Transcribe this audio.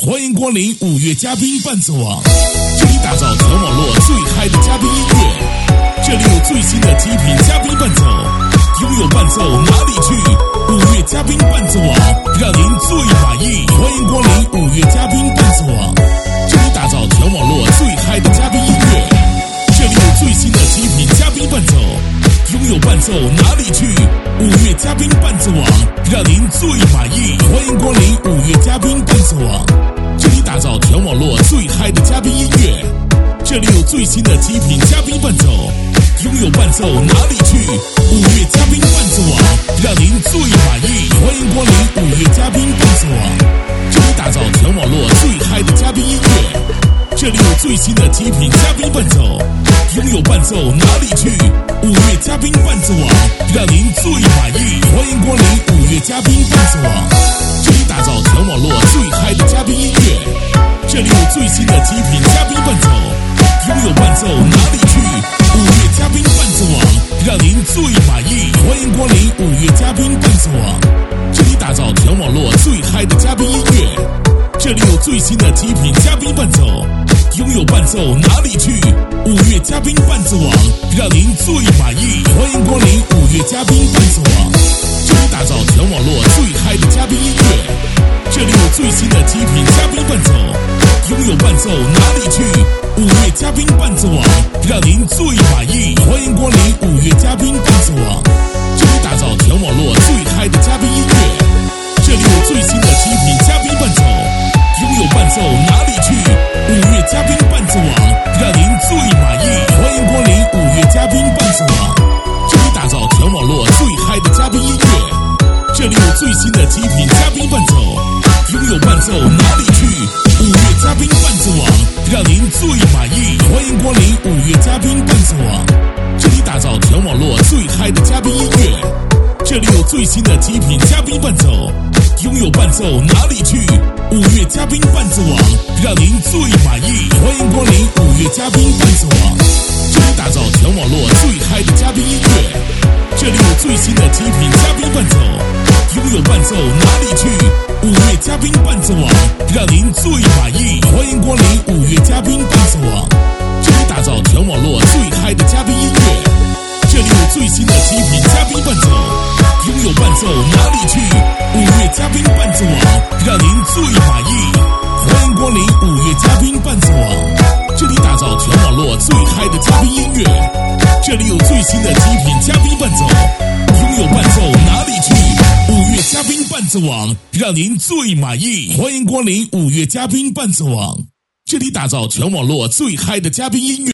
欢迎光临5月嘉宾伴奏网，这里打造全网络最嗨的嘉宾音乐，这里有最新的极品嘉宾伴奏，拥有伴奏哪里去？5月嘉宾伴奏网，让您最满意。欢迎光临5月嘉宾伴奏网，这里打造全网络最嗨的嘉宾音乐，这里有最新的极品嘉宾伴奏，拥有伴奏哪里去？5月嘉宾伴奏网，让您最满意。欢迎光临5月嘉宾伴奏网，这里打造全网络最嗨的嘉宾音乐，这里有最新的极品嘉宾伴奏，拥有伴奏哪里去？5月嘉宾伴奏网，让您最满意。欢迎光临5月嘉宾伴奏网，这里打造全网络最嗨的嘉宾音乐，这里有最新的极品嘉宾伴奏，拥有伴奏哪里去？5月嘉宾伴奏网，让您最满意。欢迎光临5月嘉宾伴奏网，这里打造全网络最嗨的嘉宾音乐，这里有最新的极品嘉宾伴奏，拥有伴奏哪里去？5月嘉宾伴奏网，让您最满意。欢迎光临5月嘉宾伴奏网，这里打造全网络最嗨的嘉宾音乐，这里有最新的极品嘉宾伴奏，拥有伴奏哪里去？5月嘉宾伴奏网，让您最满意。欢迎光临5月嘉宾伴奏网，这里打造全网络最嗨的嘉宾音乐，这里有最新的极品嘉宾伴奏，拥有伴奏哪里去？5月嘉宾伴奏网，让您最满意。欢迎光临5月嘉宾伴奏网，这里打造全网络最嗨的嘉宾音乐，这里有最新的极品嘉宾伴奏，拥有伴奏哪里去？5月嘉宾伴奏网，让您最满意。欢迎光临5月嘉宾伴奏网，这里打造全网络最嗨的嘉宾音乐，这里有最新的极品嘉宾伴奏，拥有伴奏哪里去？5月嘉宾伴奏网，让您最满意。欢迎光临5月嘉宾伴奏网，这里打造全网络最嗨的嘉宾音乐，这里有最新的极品嘉宾伴奏，拥有伴奏哪里去？5月嘉宾伴奏网，让您最满意。欢迎光临5月嘉宾伴奏网，这里打造全网络最嗨的嘉宾音乐，这里有最新的极品嘉宾伴奏，拥有伴奏哪里去？5月嘉宾伴奏网，让您最满意。欢迎光临5月嘉宾伴奏网，这里打造全网络最嗨的嘉宾音乐，这里有最新的极品嘉宾伴奏，拥有伴奏哪里去？5月嘉宾伴奏网，让您最满意。欢迎光临5月嘉宾伴奏网，这里打造全网络最嗨的嘉宾音乐，这里有最新的极品嘉宾伴奏，拥有伴奏哪里去？5月嘉宾伴奏网，让您最满意。欢迎光临5月嘉宾伴奏网，这里打造全网络最嗨的嘉宾音乐。